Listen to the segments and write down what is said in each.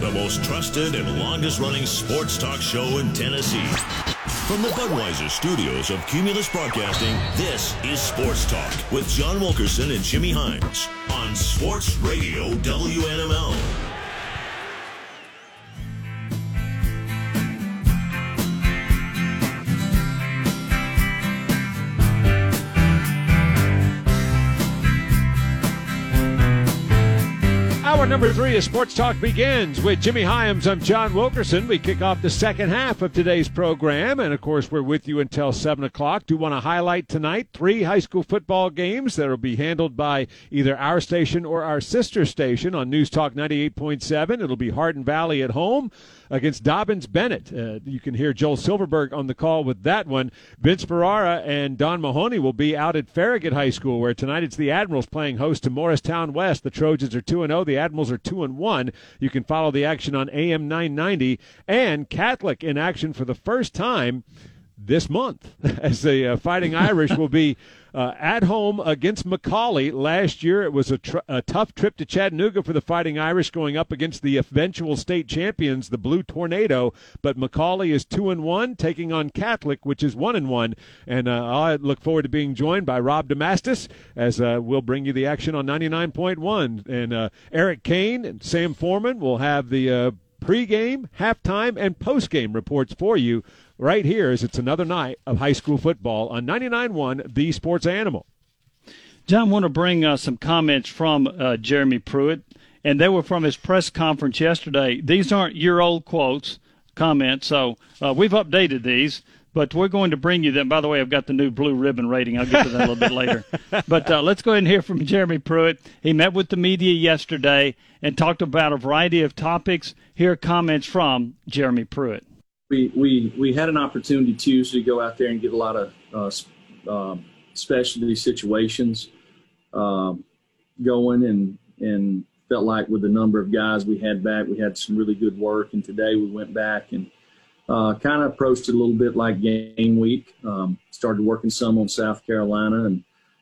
the most trusted and longest-running sports talk show in Tennessee. From the Budweiser studios of Cumulus Broadcasting, this is Sports Talk with John Wilkerson and Jimmy Hines on Sports Radio WNML. Hour number 3 of Sports Talk begins with Jimmy Hyams. I'm John Wilkerson. We kick off the second half of today's program, and of course we're with you until 7 o'clock. Do want to highlight tonight 3 high school football games that will be handled by either our station or our sister station on News Talk 98.7. It'll be Hardin Valley at home against Dobbins-Bennett. You can hear Joel Silverberg on the call with that one. Vince Ferrara and Don Mahoney will be out at Farragut High School, where tonight it's the Admirals playing host to Morristown West. The Trojans are 2-0. The Admirals are 2-1. You can follow the action on AM 990. And Catholic in action for the first time this month, as the Fighting Irish will be at home against McCallie. Last year it was a tough trip to Chattanooga for the Fighting Irish, going up against the eventual state champions, the Blue Tornado. But McCallie is 2-1, taking on Catholic, which is 1-1. And I look forward to being joined by Rob Damastis, as we'll bring you the action on 99.1. And Eric Kane and Sam Foreman will have the pregame, halftime, and postgame reports for you right here, as it's another night of high school football on 99.1 The Sports Animal. John, I want to bring some comments from Jeremy Pruitt, and they were from his press conference yesterday. These aren't your old comments, so we've updated these, but we're going to bring you them. By the way, I've got the new blue ribbon rating. I'll get to that a little bit later. But let's go ahead and hear from Jeremy Pruitt. He met with the media yesterday and talked about a variety of topics. Here are comments from Jeremy Pruitt. We had an opportunity Tuesday to go out there and get a lot of specialty situations going, and felt like with the number of guys we had back, we had some really good work. And today we went back and kind of approached it a little bit like game week. Started working some on South Carolina, and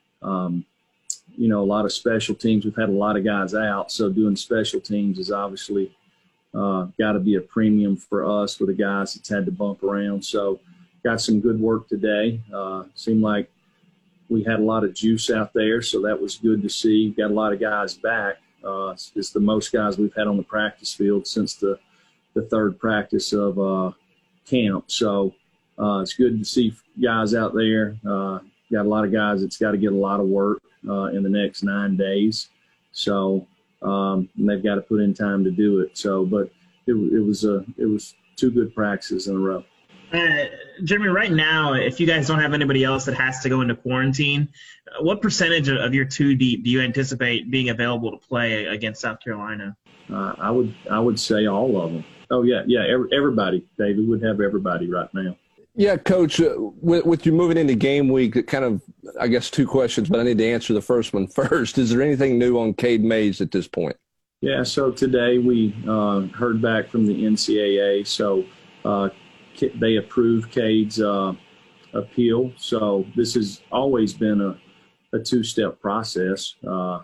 a lot of special teams. We've had a lot of guys out, so doing special teams is obviously got to be a premium for us with the guys that's had to bump around. So got some good work today. Seemed like we had a lot of juice out there, so that was good to see. Got a lot of guys back. It's the most guys we've had on the practice field since the third practice of camp. So it's good to see guys out there. Got a lot of guys that's got to get a lot of work in the next 9 days. So and they've got to put in time to do it. So, but it was 2 good practices in a row. Jeremy, right now, if you guys don't have anybody else that has to go into quarantine, what percentage of your 2 deep do you anticipate being available to play against South Carolina? I would say all of them. Oh yeah, everybody. David would have everybody right now. Yeah, Coach, with you moving into game week, it kind of, I guess, 2 questions, but I need to answer the first one first. Is there anything new on Cade Mays at this point? Yeah, so today we heard back from the NCAA. So they approved Cade's appeal. So this has always been a 2-step process. The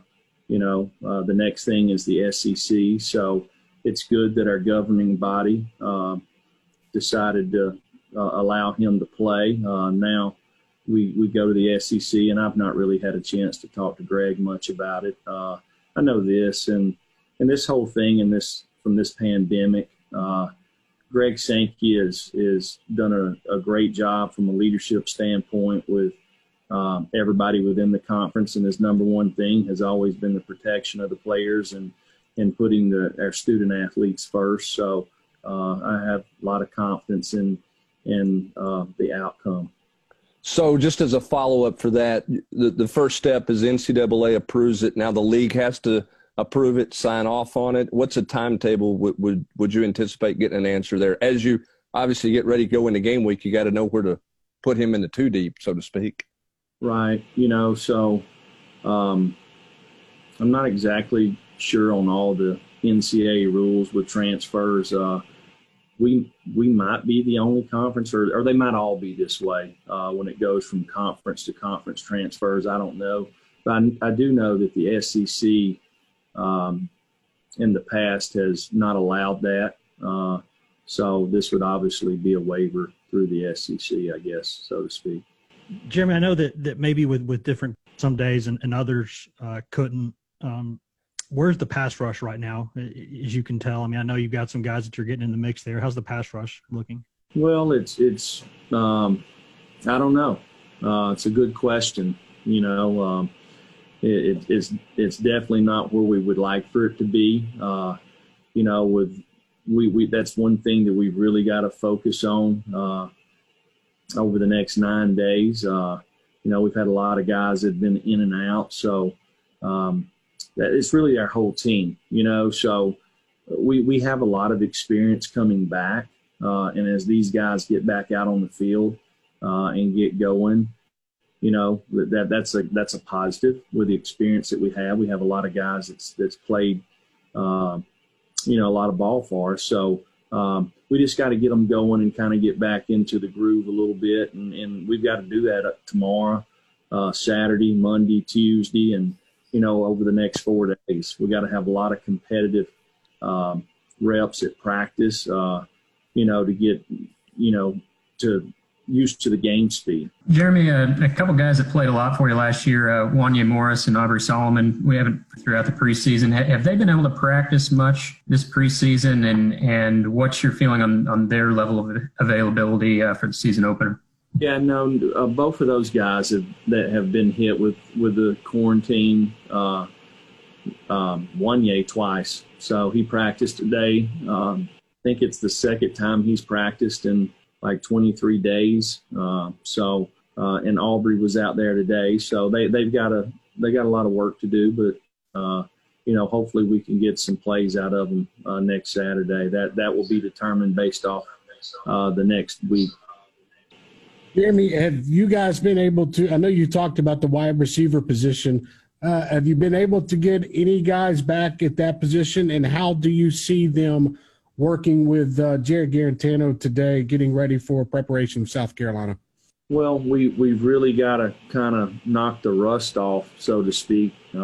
next thing is the SEC. So it's good that our governing body decided to allow him to play. Now we go to the SEC, and I've not really had a chance to talk to Greg much about it. I know this and this whole thing from this pandemic. Greg Sankey is done a great job from a leadership standpoint with everybody within the conference, and his number one thing has always been the protection of the players and putting our student athletes first. So I have a lot of confidence in the outcome. So just as a follow-up for that, the first step is NCAA approves it. Now the league has to approve it, sign off on it. What's a timetable would you anticipate getting an answer there? As you obviously get ready to go into game week, you got to know where to put him in the 2 deep, so to speak. Right. So I'm not exactly sure on all the NCAA rules with transfers. We might be the only conference, or they might all be this way when it goes from conference to conference transfers. I don't know. But I do know that the SEC in the past has not allowed that. So this would obviously be a waiver through the SEC, I guess, so to speak. Jeremy, I know that maybe with different some days and others couldn't. Where's the pass rush right now, as you can tell? I mean, I know you've got some guys that you're getting in the mix there. How's the pass rush looking? Well, it's I don't know. It's a good question. You know, it's definitely not where we would like for it to be. You know, we that's one thing that we've really got to focus on over the next 9 days. You know, we've had a lot of guys that have been in and out, so it's really our whole team. You know, so we have a lot of experience coming back, and as these guys get back out on the field and get going, you know, that's a positive with the experience that we have. We have a lot of guys that's played, you know, a lot of ball for us. So we just got to get them going and kind of get back into the groove a little bit. And we've got to do that tomorrow, Saturday, Monday, Tuesday, and, you know, over the next 4 days. We got to have a lot of competitive reps at practice, you know, to get, you know, used to the game speed. Jeremy, a couple guys that played a lot for you last year, Wanya Morris and Aubrey Solomon, we haven't throughout the preseason. Have they been able to practice much this preseason, and what's your feeling on their level of availability for the season opener? Yeah, no, both of those guys that have been hit with the quarantine, Wanya twice. So he practiced today. I think it's the second time he's practiced in like 23 days. And Aubrey was out there today. So they've got a lot of work to do, but you know, hopefully we can get some plays out of them next Saturday. That will be determined based off the next week. Jeremy, have you guys been able to, I know you talked about the wide receiver position. Have you been able to get any guys back at that position, and how do you see them working with Jared Garantano today, getting ready for preparation of South Carolina? Well, we've really got to kind of knock the rust off, so to speak, in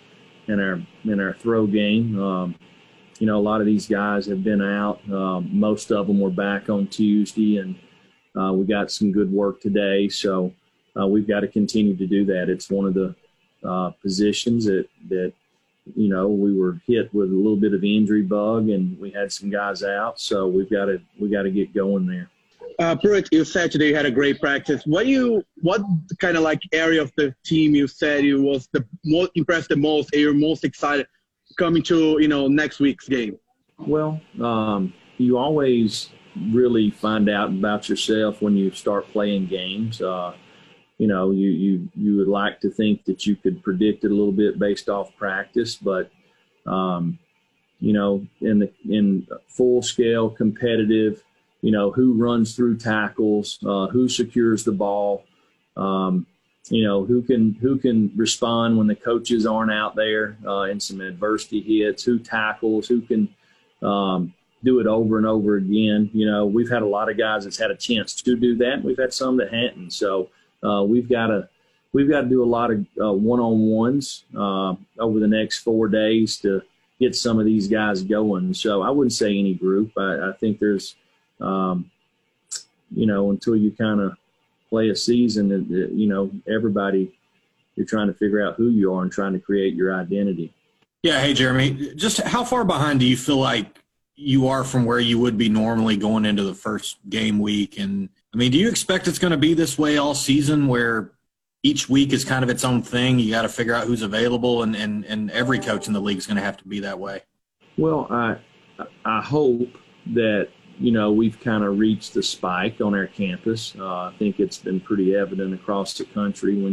our throw game. You know, a lot of these guys have been out. Most of them were back on Tuesday, and we got some good work today. So we've got to continue to do that. It's one of the positions that you know, we were hit with a little bit of the injury bug, and we had some guys out. So we got to get going there. Pruitt, you said today you had a great practice. What kind of like area of the team you said you was the most impressed the most, and you're most excited coming to, you know, next week's game? Well, you always really find out about yourself when you start playing games. You know, you would like to think that you could predict it a little bit based off practice, but you know, in full scale competitive, you know, who runs through tackles, who secures the ball, you know, who can respond when the coaches aren't out there in some adversity hits, who tackles, who can do it over and over again. You know, we've had a lot of guys that's had a chance to do that. We've had some that hadn't. So we've got to do a lot of one-on-ones over the next 4 days to get some of these guys going. So I wouldn't say any group. I think there's, you know, until you kind of play a season, you know, everybody, you're trying to figure out who you are and trying to create your identity. Yeah. Hey, Jeremy, just how far behind do you feel like you are from where you would be normally going into the first game week? And I mean, do you expect it's going to be this way all season, where each week is kind of its own thing? You got to figure out who's available, and every coach in the league is going to have to be that way. Well, I hope that, you know, we've kind of reached the spike on our campus. I think it's been pretty evident across the country when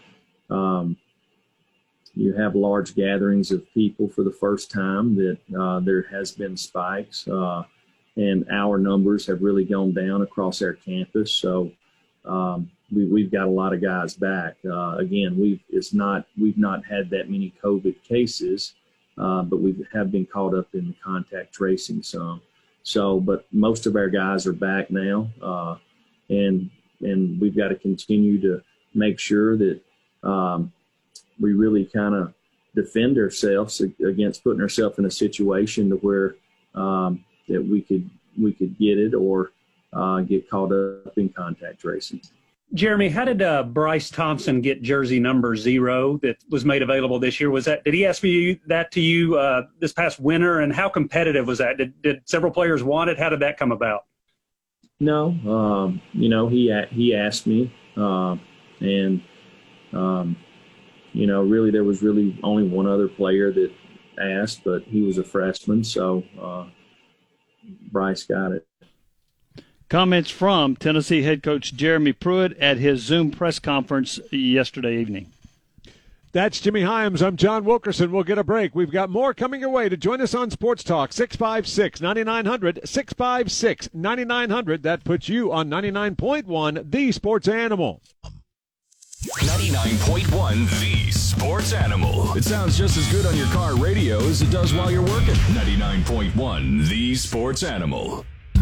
you have large gatherings of people for the first time that there has been spikes. And our numbers have really gone down across our campus. So we've got a lot of guys back. Again, we've not had that many COVID cases, but we have been caught up in the contact tracing some. So, but most of our guys are back now, and we've got to continue to make sure that we really kind of defend ourselves against putting ourselves in a situation to where that we could get it or get caught up in contact racing. Jeremy, how did Bryce Thompson get jersey number 0 that was made available this year? Did he ask for that to you this past winter, and how competitive was that? Did several players want it? How did that come about? No, he asked me, and really there was really only one other player that asked, but he was a freshman, so Bryce got it. Comments from Tennessee head coach Jeremy Pruitt at his Zoom press conference yesterday evening. That's Jimmy Hyams. I'm John Wilkerson. We'll get a break. We've got more coming your way to join us on Sports Talk. 656-9900, 656-9900. That puts you on 99.1, The Sports Animal. 99.1 The Sports Animal. It sounds just as good on your car radio as it does while you're working. 99.1 The Sports Animal.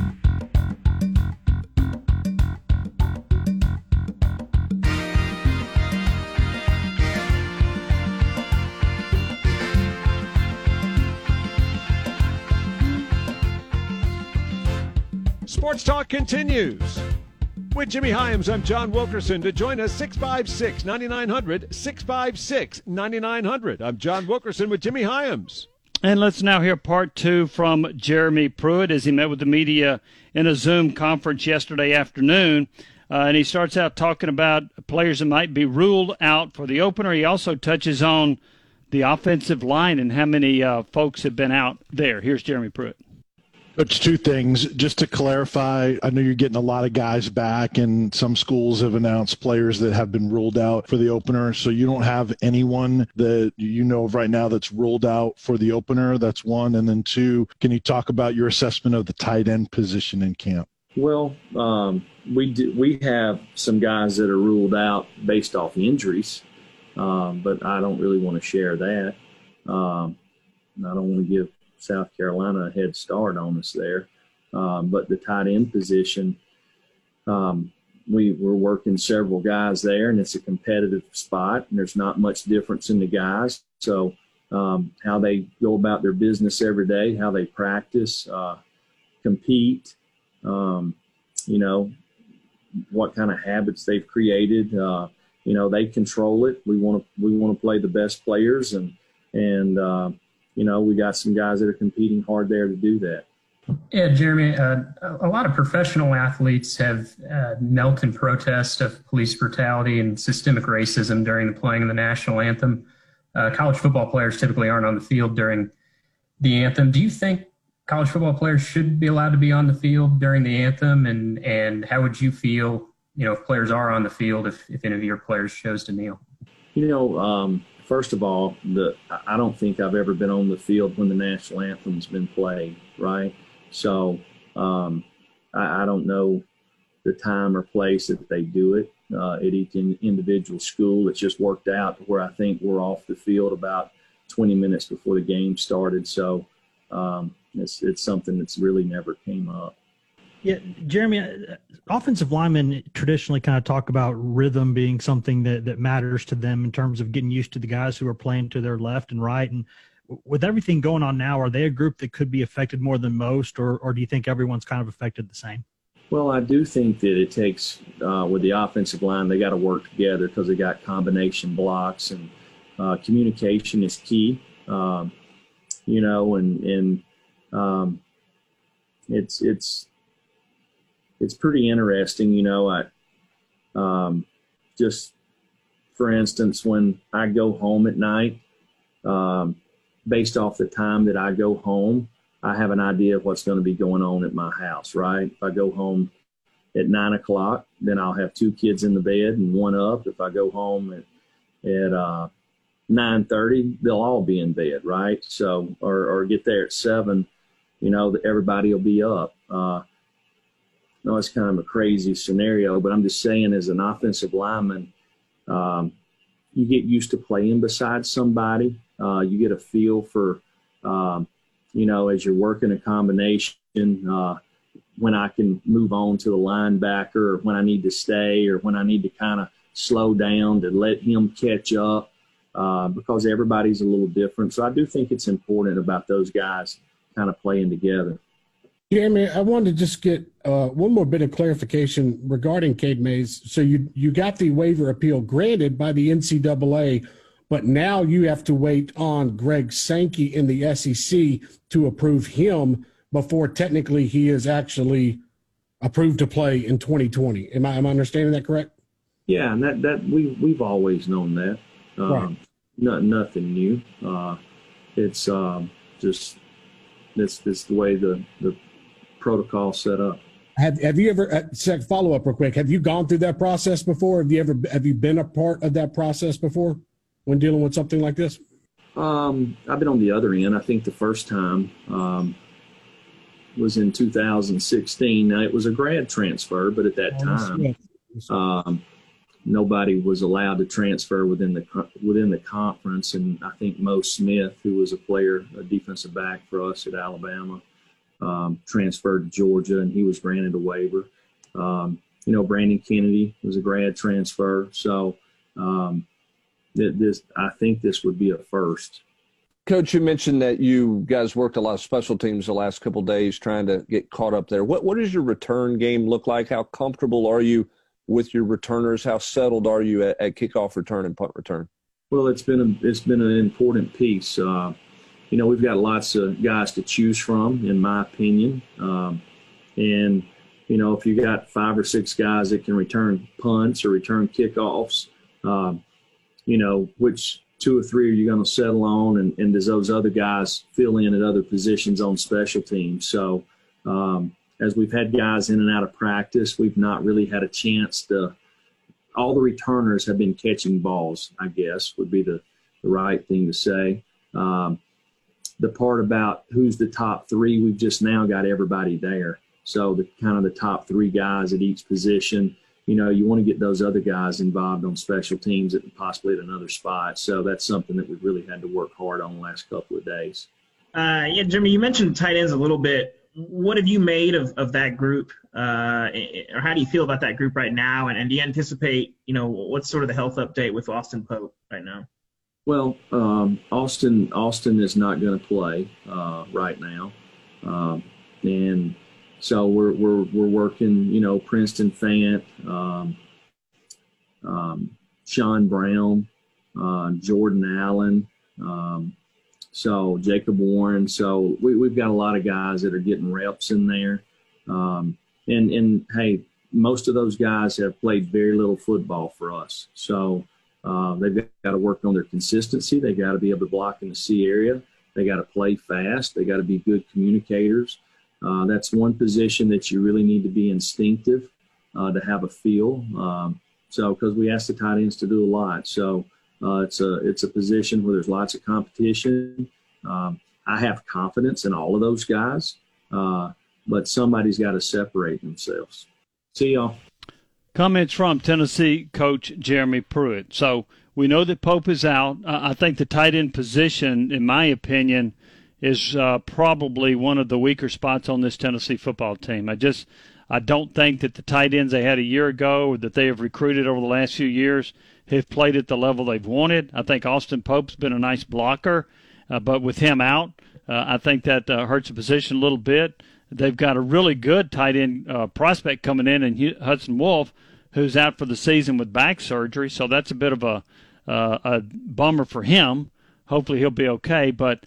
Sports Talk continues. With Jimmy Hyams, I'm John Wilkerson. To join us, 656-9900, 656-9900. I'm John Wilkerson with Jimmy Hyams. And let's now hear part 2 from Jeremy Pruitt as he met with the media in a Zoom conference yesterday afternoon. And he starts out talking about players that might be ruled out for the opener. He also touches on the offensive line and how many folks have been out there. Here's Jeremy Pruitt. Coach, 2 things. Just to clarify, I know you're getting a lot of guys back, and some schools have announced players that have been ruled out for the opener. So you don't have anyone that you know of right now that's ruled out for the opener. That's one. And then 2, can you talk about your assessment of the tight end position in camp? Well, we have some guys that are ruled out based off injuries, but I don't really want to share that. I don't want to give South Carolina a head start on us there. But the tight end position, we're working several guys there, and it's a competitive spot, and there's not much difference in the guys. So how they go about their business every day, how they practice, compete, what kind of habits they've created. They control it. We want to play the best players, and we got some guys that are competing hard there to do that. Yeah, Jeremy, a lot of professional athletes have knelt in protest of police brutality and systemic racism during the playing of the national anthem. College football players typically aren't on the field during the anthem. Do you think college football players should be allowed to be on the field during the anthem? And how would you feel, if players are on the field, if any of your players chose to kneel? First of all, I don't think I've ever been on the field when the national anthem's been played, right? So I don't know the time or place that they do it at each individual school. It's just worked out where I think we're off the field about 20 minutes before the game started. So it's something that's really never came up. Yeah, Jeremy, offensive linemen traditionally kind of talk about rhythm being something that matters to them in terms of getting used to the guys who are playing to their left and right. And with everything going on now, are they a group that could be affected more than most, or do you think everyone's kind of affected the same? Well, I do think that it takes, with the offensive line, they got to work together because they got combination blocks, and communication is key, it's pretty interesting, just for instance, when I go home at night, based off the time that I go home, I have an idea of what's going to be going on at my house, right? If I go home at 9 o'clock, then I'll have 2 kids in the bed and one up. If I go home at 9:30, they'll all be in bed, right? So, or get there at 7, everybody will be up. No, it's kind of a crazy scenario, but I'm just saying, as an offensive lineman, you get used to playing beside somebody. You get a feel for, as you're working a combination, when I can move on to the linebacker, or when I need to stay, or when I need to kind of slow down to let him catch up. because everybody's a little different. So I do think it's important about those guys kind of playing together. Jeremy, I wanted to just get one more bit of clarification regarding Cade Mays. So you got the waiver appeal granted by the NCAA, but now you have to wait on Greg Sankey in the SEC to approve him before technically he is actually approved to play in 2020. Am I understanding that correct? Yeah, and that we've always known that. Right. Nothing new. It's just this the way the protocol set up. Have you ever follow up real quick? Have you gone through that process before? Have you been a part of that process before when dealing with something like this? I've been on the other end. I think the first time was in 2016. Now, it was a grad transfer, but at that time, nobody was allowed to transfer within the conference. And I think Mo Smith, who was a defensive back for us at Alabama, transferred to Georgia, and he was granted a waiver. Brandon Kennedy was a grad transfer. So I think this would be a first. Coach, you mentioned that you guys worked a lot of special teams the last couple of days trying to get caught up there. What does your return game look like? How comfortable are you with your returners? How settled are you at kickoff return and punt return? Well, it's been an important piece. We've got lots of guys to choose from, in my opinion. And if you got 5 or 6 guys that can return punts or return kickoffs, which 2 or 3 are you going to settle on, and does those other guys fill in at other positions on special teams? So as we've had guys in and out of practice, we've not really had a chance to – all the returners have been catching balls, I guess, would be the right thing to say. The part about who's the top 3, we've just now got everybody there. So the top 3 guys at each position – you want to get those other guys involved on special teams and possibly at another spot. So that's something that we've really had to work hard on the last couple of days. Jimmy, you mentioned tight ends a little bit. What have you made of that group, or how do you feel about that group right now? And do you anticipate, what's sort of the health update with Austin Pope right now? Well, Austin is not going to play right now, and so we're working, Princeton Fant, Sean Brown, Jordan Allen, so Jacob Warren. So we've got a lot of guys that are getting reps in there. And hey, most of those guys have played very little football for us. So they've got to work on their consistency. They got to be able to block in the C area. They got to play fast. They got to be good communicators. That's one position that you really need to be instinctive to have a feel. Because we ask the tight ends to do a lot. So it's a position where there's lots of competition. I have confidence in all of those guys, but somebody's got to separate themselves. See y'all. Comments from Tennessee coach Jeremy Pruitt. So we know that Pope is out. I think the tight end position, in my opinion, is probably one of the weaker spots on this Tennessee football team. I don't think that the tight ends they had a year ago or that they have recruited over the last few years have played at the level they've wanted. I think Austin Pope's been a nice blocker, but with him out, I think that hurts the position a little bit. They've got a really good tight end prospect coming in Hudson Wolf, who's out for the season with back surgery, so that's a bit of a bummer for him. Hopefully he'll be okay, but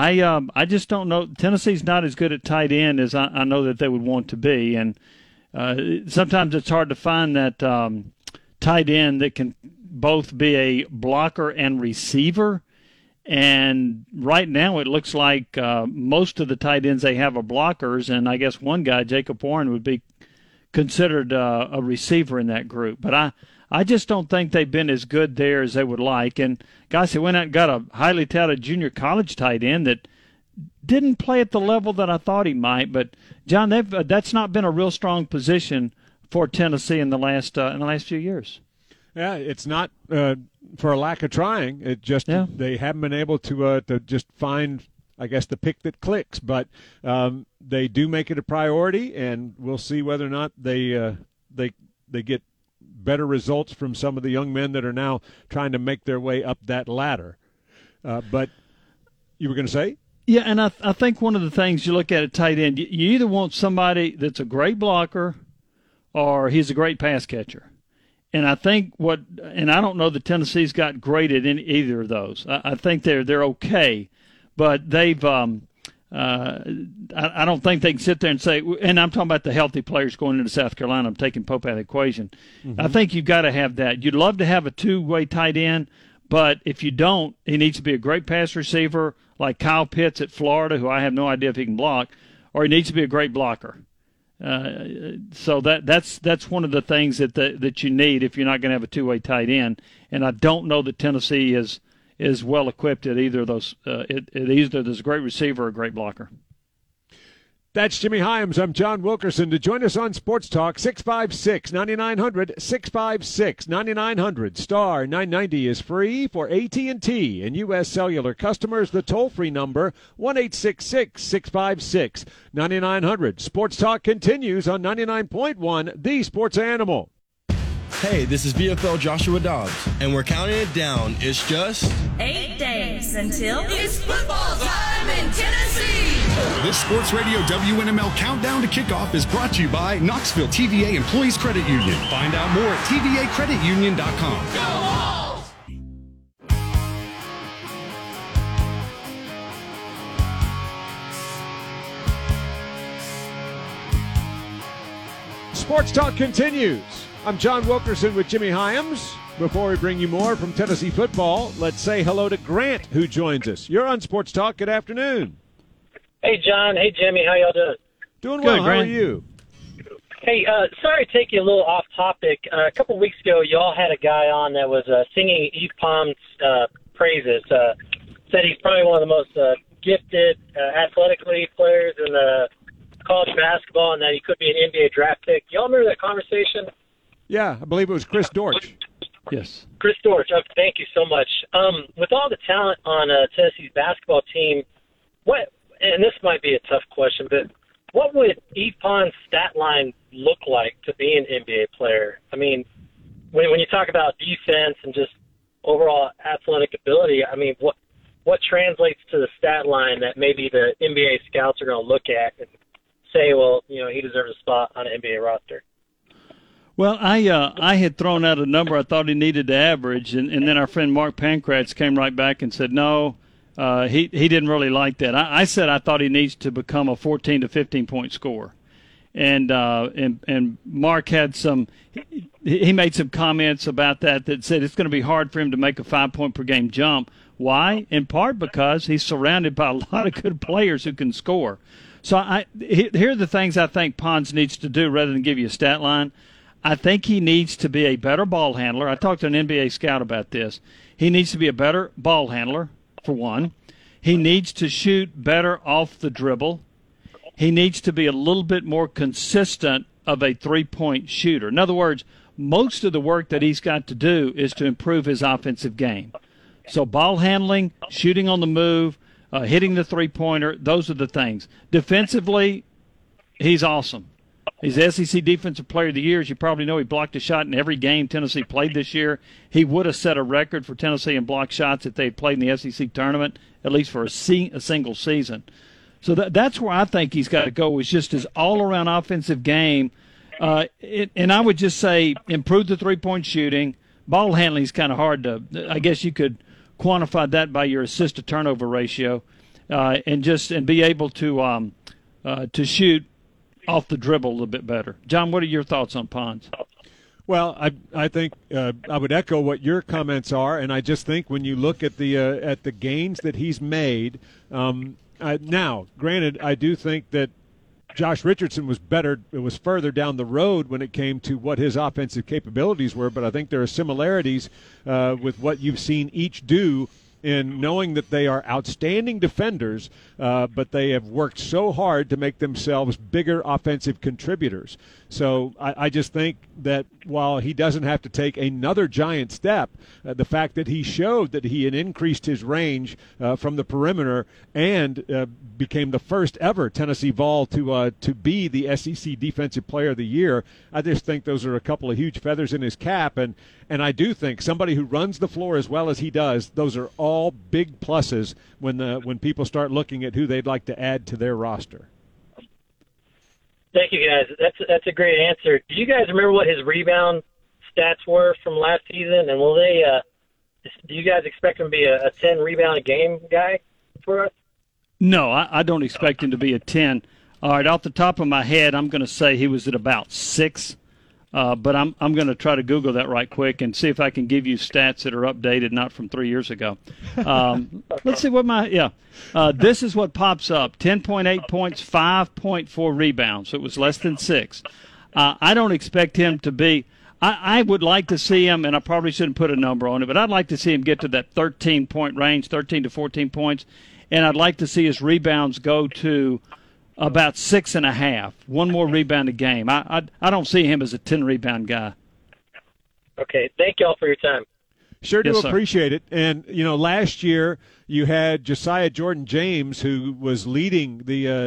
I just don't know. Tennessee's not as good at tight end as I know that they would want to be, and sometimes it's hard to find that tight end that can both be a blocker and receiver. And right now it looks like most of the tight ends they have are blockers, and I guess one guy, Jacob Warren, would be considered a receiver in that group. But I just don't think they've been as good there as they would like. And guys, they went out and got a highly touted junior college tight end that didn't play at the level that I thought he might. But John, that's not been a real strong position for Tennessee in the last few years. Yeah, it's not for a lack of trying. It just they haven't been able to just find, I guess, the pick that clicks. But they do make it a priority, and we'll see whether or not they get better results from some of the young men that are now trying to make their way up that ladder. But you were going to say? Yeah, and I think one of the things you look at tight end, you either want somebody that's a great blocker or he's a great pass catcher. And I think and I don't know that Tennessee's got great at either of those. I think they're okay, but they've I don't think they can sit there and say, and I'm talking about the healthy players going into South Carolina. I'm taking Pope out of the equation. Mm-hmm. I think you've got to have that. You'd love to have a two-way tight end, but if you don't, he needs to be a great pass receiver like Kyle Pitts at Florida, who I have no idea if he can block, or he needs to be a great blocker. So that's one of the things that you need if you're not going to have a two-way tight end. And I don't know that Tennessee is well equipped at either of those. Either there's a great receiver or a great blocker. That's Jimmy Hyams. I'm John Wilkerson. To join us on Sports Talk, 656-9900, 656-9900. Star 990 is free for AT&T and U.S. Cellular customers. The toll-free number, 1-866-656-9900. Sports Talk continues on 99.1, The Sports Animal. Hey, this is VFL Joshua Dobbs, and we're counting it down. It's just 8 days until it's football time in Tennessee. This Sports Radio WNML Countdown to Kickoff is brought to you by Knoxville TVA Employees Credit Union. Find out more at tvacreditunion.com. Go Vols! Sports Talk continues. I'm John Wilkerson with Jimmy Hyams. Before we bring you more from Tennessee football, let's say hello to Grant, who joins us. You're on Sports Talk. Good afternoon. Hey, John. Hey, Jimmy. How y'all doing? Doing well. How are you? Hey, sorry to take you a little off topic. A couple weeks ago, y'all had a guy on that was singing Eve Palm's praises. Said he's probably one of the most gifted athletically players in the college basketball and that he could be an NBA draft pick. Y'all remember that conversation? Yeah, I believe it was Chris Dortch. Yes. Chris Dortch. Thank you so much. With all the talent on Tennessee's basketball team, and this might be a tough question, but what would Epon's stat line look like to be an NBA player? I mean, when you talk about defense and just overall athletic ability, I mean, what translates to the stat line that maybe the NBA scouts are going to look at and say, well, he deserves a spot on an NBA roster? Well, I had thrown out a number I thought he needed to average, and then our friend Mark Pankratz came right back and said, no, he didn't really like that. I said I thought he needs to become a 14 to 15-point scorer. And Mark had he made some comments about that said it's going to be hard for him to make a 5-point-per-game jump. Why? In part because he's surrounded by a lot of good players who can score. So here are the things I think Pons needs to do rather than give you a stat line. I think he needs to be a better ball handler. I talked to an NBA scout about this. He needs to be a better ball handler, for one. He needs to shoot better off the dribble. He needs to be a little bit more consistent of a three-point shooter. In other words, most of the work that he's got to do is to improve his offensive game. So ball handling, shooting on the move, hitting the three-pointer, those are the things. Defensively, he's awesome. He's the SEC Defensive Player of the Year. As you probably know, he blocked a shot in every game Tennessee played this year. He would have set a record for Tennessee in blocked shots if they had played in the SEC tournament, at least for a single season. So that's where I think he's got to go, is just his all-around offensive game. And I would just say improve the three-point shooting. Ball handling is kind of hard to – I guess you could quantify that by your assist-to-turnover ratio and be able to shoot off the dribble a little bit better. John, what are your thoughts on Pons? Well, I think I would echo what your comments are, and I just think when you look at the gains that he's made, now, granted, I do think that Josh Richardson was better. It was further down the road when it came to what his offensive capabilities were, but I think there are similarities with what you've seen each do in knowing that they are outstanding defenders, but they have worked so hard to make themselves bigger offensive contributors. So I just think that while he doesn't have to take another giant step, the fact that he showed that he had increased his range from the perimeter and became the first ever Tennessee Vol to be the SEC Defensive Player of the Year, I just think those are a couple of huge feathers in his cap. And I do think somebody who runs the floor as well as he does, those are all big pluses when people start looking at who they'd like to add to their roster. Thank you, guys. That's a great answer. Do you guys remember what his rebound stats were from last season? And will they? Do you guys expect him to be a 10 rebound a game guy for us? No, I don't expect him to be a 10. All right, off the top of my head, I'm going to say he was at about 6. But I'm going to try to Google that right quick and see if I can give you stats that are updated, not from 3 years ago. Let's see what this is what pops up: 10.8 points, 5.4 rebounds. So it was less than 6. I don't expect him to be. I would like to see him, and I probably shouldn't put a number on it, but I'd like to see him get to that 13-point range, 13 to 14 points, and I'd like to see his rebounds go to about 6.5. One more rebound a game. I don't see him as a 10 rebound guy. Okay, thank y'all for your time. Sure do Yes, sir. appreciate it. And last year you had Josiah Jordan-James, who was leading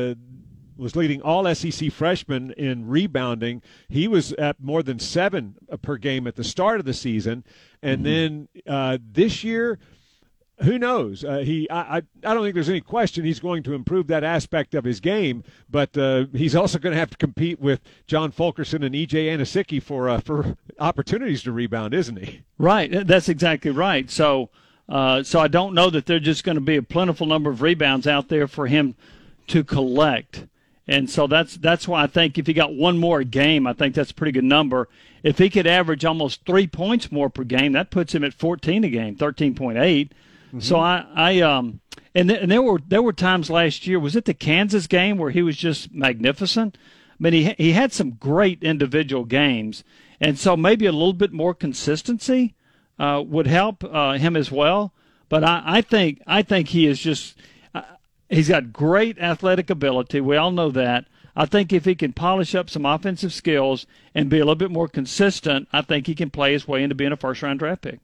all SEC freshmen in rebounding. He was at more than 7 per game at the start of the season, and then this year, who knows? I don't think there's any question he's going to improve that aspect of his game, but he's also going to have to compete with John Fulkerson and E.J. Anosicki for opportunities to rebound, isn't he? Right, that's exactly right. So I don't know that there's just going to be a plentiful number of rebounds out there for him to collect. And so that's why I think if he got one more game, I think that's a pretty good number. If he could average almost 3 points more per game, that puts him at 14 a game, 13.8. So and there were times last year. Was it the Kansas game where he was just magnificent? I mean, he had some great individual games, and so maybe a little bit more consistency would help him as well. But I think he is just he's got great athletic ability. We all know that. I think if he can polish up some offensive skills and be a little bit more consistent, I think he can play his way into being a first-round draft pick.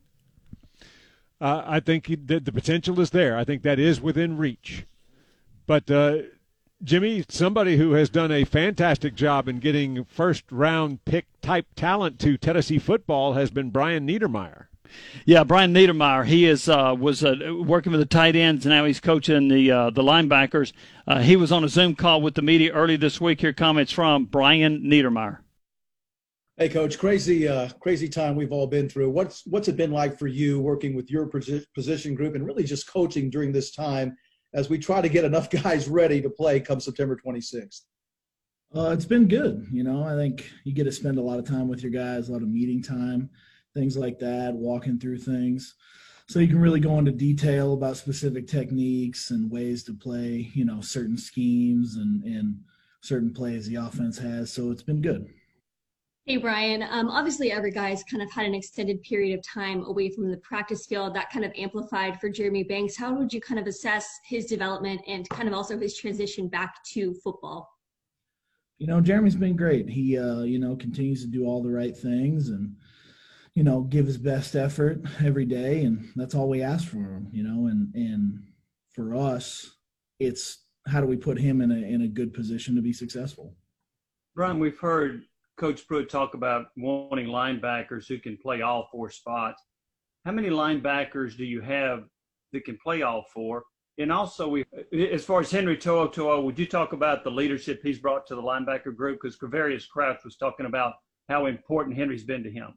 I think the potential is there. I think that is within reach. But, Jimmy, somebody who has done a fantastic job in getting first-round pick-type talent to Tennessee football has been Brian Niedermeyer. Yeah, Brian Niedermeyer. He was working with the tight ends, and now he's coaching the linebackers. He was on a Zoom call with the media early this week. Here comments from Brian Niedermeyer. Hey, Coach, crazy time we've all been through. What's it been like for you working with your position group and really just coaching during this time as we try to get enough guys ready to play come September 26th? It's been good. I think you get to spend a lot of time with your guys, a lot of meeting time, things like that, walking through things. So you can really go into detail about specific techniques and ways to play, certain schemes and certain plays the offense has. So it's been good. Hey, Brian. Obviously, every guy's kind of had an extended period of time away from the practice field. That kind of amplified for Jeremy Banks. How would you kind of assess his development and kind of also his transition back to football? Jeremy's been great. He, continues to do all the right things and, give his best effort every day. And that's all we ask for him, and for us, it's how do we put him in a good position to be successful? Brian, we've heard Coach Pruitt talk about wanting linebackers who can play all 4 spots. How many linebackers do you have that can play all 4? And also, as far as Henry To'oTo'o, would you talk about the leadership he's brought to the linebacker group? Because Quavarius Crouch was talking about how important Henry's been to him.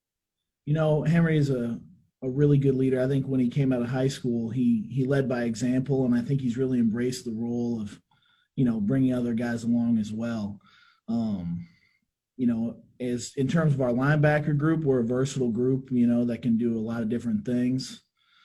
Henry is a really good leader. I think when he came out of high school, he led by example, and I think he's really embraced the role of, bringing other guys along as well. As in terms of our linebacker group, we're a versatile group, that can do a lot of different things.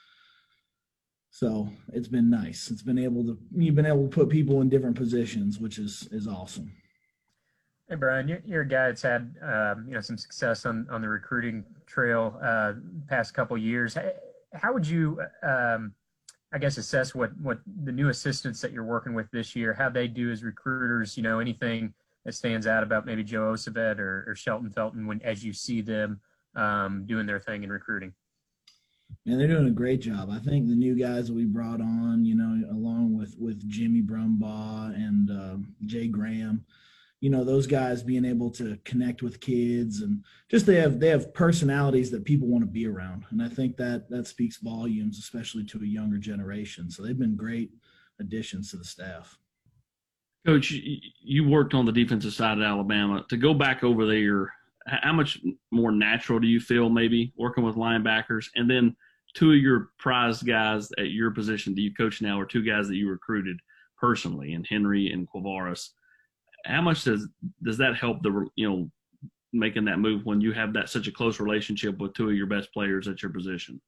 So it's been nice. You've been able to put people in different positions, which is awesome. Hey, Brian, you're a guy that's had, some success on the recruiting trail past couple of years. How would you I guess, assess what the new assistants that you're working with this year, how they do as recruiters, anything that stands out about maybe Joe Osabet or Shelton Felton as you see them doing their thing in recruiting? And they're doing a great job. I think the new guys that we brought on, along with Jimmy Brumbaugh and Jay Graham, those guys being able to connect with kids and just they have personalities that people want to be around. And I think that speaks volumes, especially to a younger generation. So they've been great additions to the staff. Coach, you worked on the defensive side at Alabama. To go back over there, how much more natural do you feel maybe working with linebackers? And then two of your prized guys at your position that you coach now are two guys that you recruited personally, in Henry and Quavaris. How much does that help making that move when you have such a close relationship with two of your best players at your position?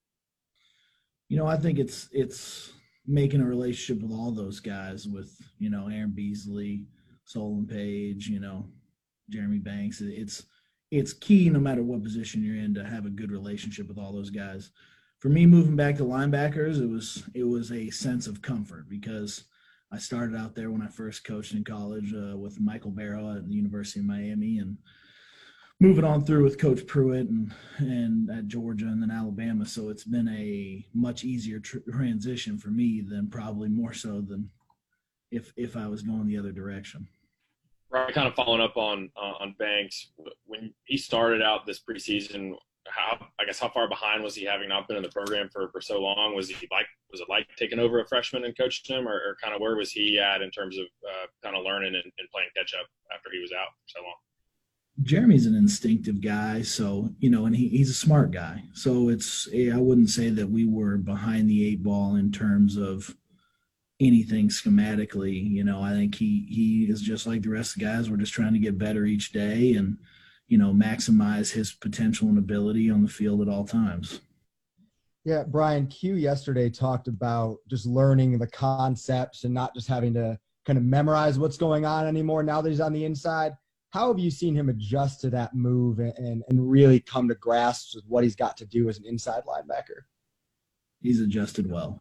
I think it's making a relationship with all those guys with, Aaron Beasley, Solon Page, Jeremy Banks. It's key no matter what position you're in to have a good relationship with all those guys. For me, moving back to linebackers, it was a sense of comfort because I started out there when I first coached in college with Michael Barrow at the University of Miami, and moving on through with Coach Pruitt and at Georgia and then Alabama. So it's been a much easier transition for me than probably more so than if I was going the other direction. Right, kind of following up on Banks, when he started out this preseason, how far behind was he, having not been in the program for so long? Was it like taking over a freshman and coaching him, or kind of where was he at in terms of kind of learning and playing catch up after he was out for so long? Jeremy's an instinctive guy, so and he's a smart guy. So I wouldn't say that we were behind the eight ball in terms of anything schematically. I think he is just like the rest of the guys. We're just trying to get better each day and maximize his potential and ability on the field at all times. Yeah, Brian, Q yesterday talked about just learning the concepts and not just having to kind of memorize what's going on anymore now that he's on the inside. How have you seen him adjust to that move and really come to grasp with what he's got to do as an inside linebacker? He's adjusted well.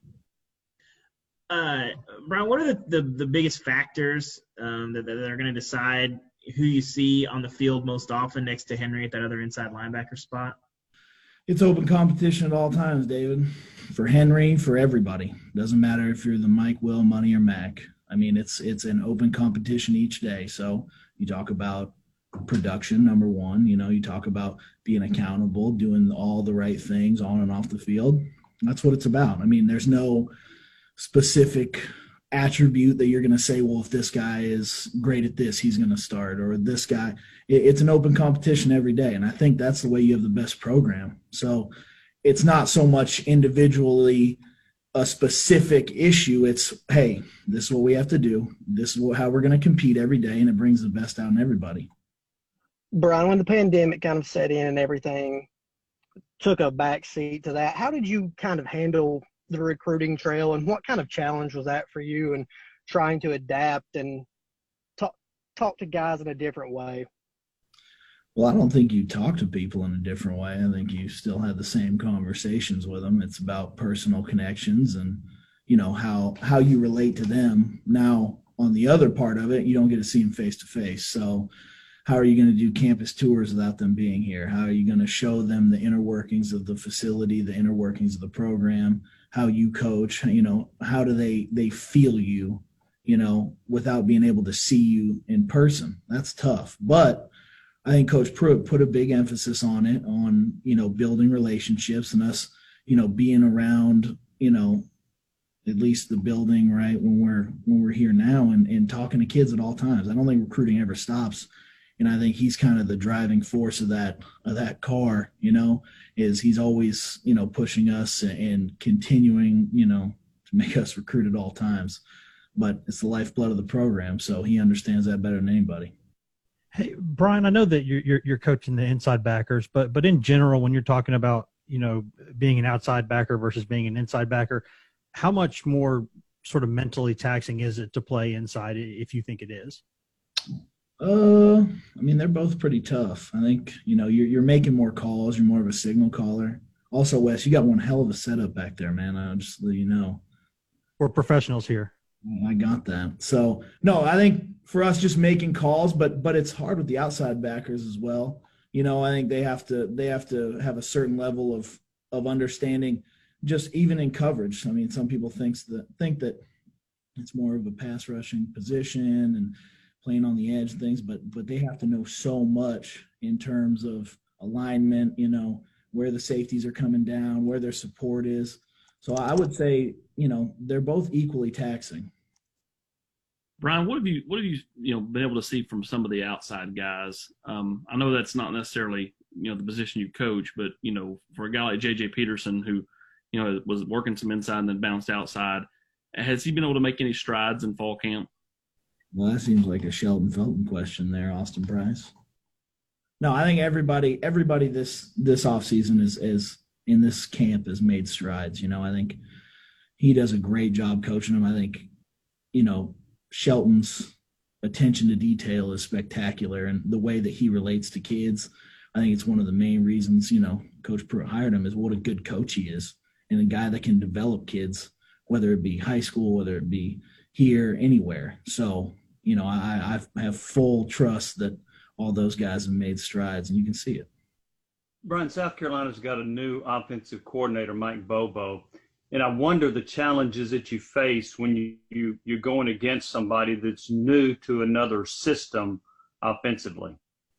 Brian, what are the biggest factors that are going to decide who you see on the field most often next to Henry at that other inside linebacker spot? It's open competition at all times, David. For Henry, for everybody. Doesn't matter if you're the Mike, Will, Money, or Mac. I mean, it's an open competition each day. So you talk about production, number one. You talk about being accountable, doing all the right things on and off the field. That's what it's about. I mean, there's no specific attribute that you're going to say, well, if this guy is great at this, he's going to start, or this guy. It's an open competition every day, and I think that's the way you have the best program. So it's not so much individually a specific issue. It's, hey, this is what we have to do. This is how we're going to compete every day, and it brings the best out in everybody. Brian, when the pandemic kind of set in and everything took a backseat to that, how did you kind of handle the recruiting trail, and what kind of challenge was that for you and trying to adapt and talk to guys in a different way? Well, I don't think you talk to people in a different way. I think you still have the same conversations with them. It's about personal connections and, how you relate to them. Now, on the other part of it, you don't get to see them face to face. So how are you going to do campus tours without them being here? How are you going to show them the inner workings of the facility, the inner workings of the program, how you coach, how do they feel you, without being able to see you in person? That's tough. But I think Coach Pruitt put a big emphasis on it, on, building relationships and us, being around, at least the building, right, when we're here now and talking to kids at all times. I don't think recruiting ever stops. And I think he's kind of the driving force of that car, is he's always, pushing us and continuing, to make us recruit at all times. But it's the lifeblood of the program, so he understands that better than anybody. Hey, Brian, I know that you're coaching the inside backers, but in general, when you're talking about, being an outside backer versus being an inside backer, how much more sort of mentally taxing is it to play inside, if you think it is? I mean, they're both pretty tough. I think, you're making more calls. You're more of a signal caller. Also, Wes, you got one hell of a setup back there, man. I'll just let you know. We're professionals here. I got that. So, no, I think for us just making calls, but it's hard with the outside backers as well. You know, I think they have to have a certain level of understanding just even in coverage. I mean, some people think that it's more of a pass rushing position and playing on the edge and things, but they have to know so much in terms of alignment, you know, where the safeties are coming down, where their support is. So I would say, you know, they're both equally taxing. Brian, what have you been able to see from some of the outside guys? I know that's not necessarily, you know, the position you coach, but, you know, for a guy like J.J. Peterson who, you know, was working some inside and then bounced outside, has he been able to make any strides in fall camp? Well, that seems like a Sheldon Felton question there, Austin Price. No, I think everybody this offseason is in this camp has made strides. You know, I think he does a great job coaching them. I think, you know, Shelton's attention to detail is spectacular, and the way that he relates to kids, I think it's one of the main reasons, you know, Coach Pruitt hired him, is what a good coach he is, and a guy that can develop kids, whether it be high school, whether it be here, anywhere. So, you know, I have full trust that all those guys have made strides, and you can see it. Brian, South Carolina's got a new offensive coordinator, Mike Bobo, and I wonder the challenges that you face when you're going against somebody that's new to another system offensively.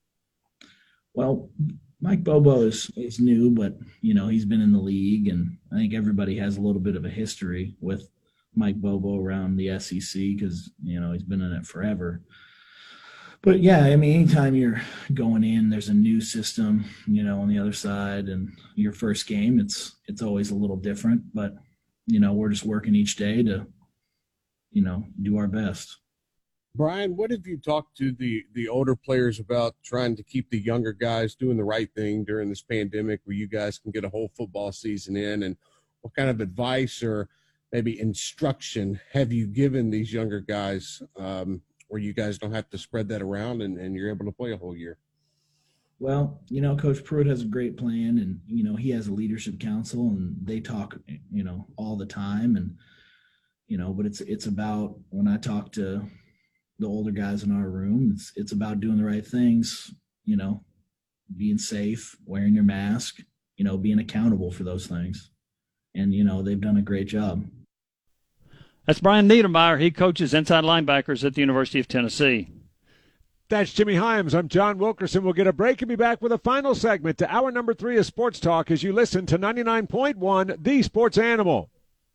Well, Mike Bobo is new, but, you know, he's been in the league, and I think everybody has a little bit of a history with Mike Bobo around the SEC because, you know, he's been in it forever. But, yeah, I mean, anytime you're going in, there's a new system, you know, on the other side, and your first game, it's always a little different. But, you know, we're just working each day to, you know, do our best. Brian, what have you talked to the older players about trying to keep the younger guys doing the right thing during this pandemic where you guys can get a whole football season in? And what kind of advice or maybe instruction have you given these younger guys where you guys don't have to spread that around and you're able to play a whole year? Well, you know, Coach Pruitt has a great plan, and, you know, he has a leadership council, and they talk, you know, all the time. And, you know, but it's about, when I talk to the older guys in our room, it's about doing the right things, you know, being safe, wearing your mask, you know, being accountable for those things. And, you know, they've done a great job. That's Brian Niedermeyer. He coaches inside linebackers at the University of Tennessee. That's Jimmy Hyams. I'm John Wilkerson. We'll get a break and be back with a final segment to hour number 3 of Sports Talk as you listen to 99.1, The Sports Animal.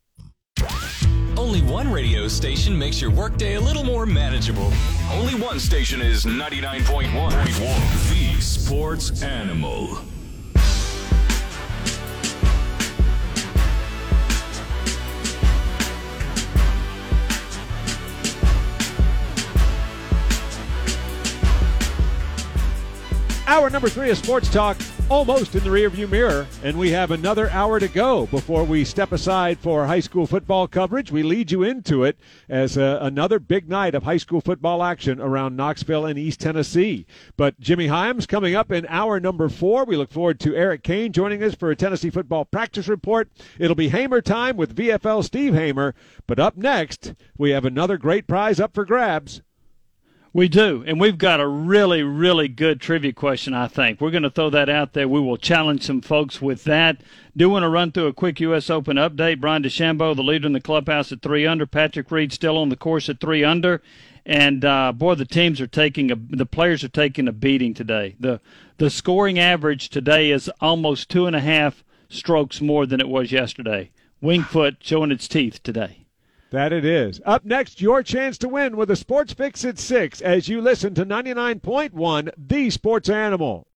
Only one radio station makes your workday a little more manageable. Only one station is 99.1, The Sports Animal. Hour number 3 of Sports Talk almost in the rearview mirror, and we have another hour to go before we step aside for high school football coverage. We lead you into it as another big night of high school football action around Knoxville and East Tennessee. But Jimmy Hyams coming up in hour number 4. We look forward to Eric Kane joining us for a Tennessee football practice report. It'll be Hamer time with VFL Steve Hamer. But up next, we have another great prize up for grabs. We do, and we've got a really, really good trivia question, I think. We're going to throw that out there. We will challenge some folks with that. Do want to run through a quick U.S. Open update. Brian DeChambeau, the leader in the clubhouse at 3 under. Patrick Reed still on the course at 3 under. And, boy, the players are taking a beating today. The scoring average today is almost 2.5 strokes more than it was yesterday. Wingfoot showing its teeth today. That it is. Up next, your chance to win with a Sports Fix at 6 as you listen to 99.1, The Sports Animal.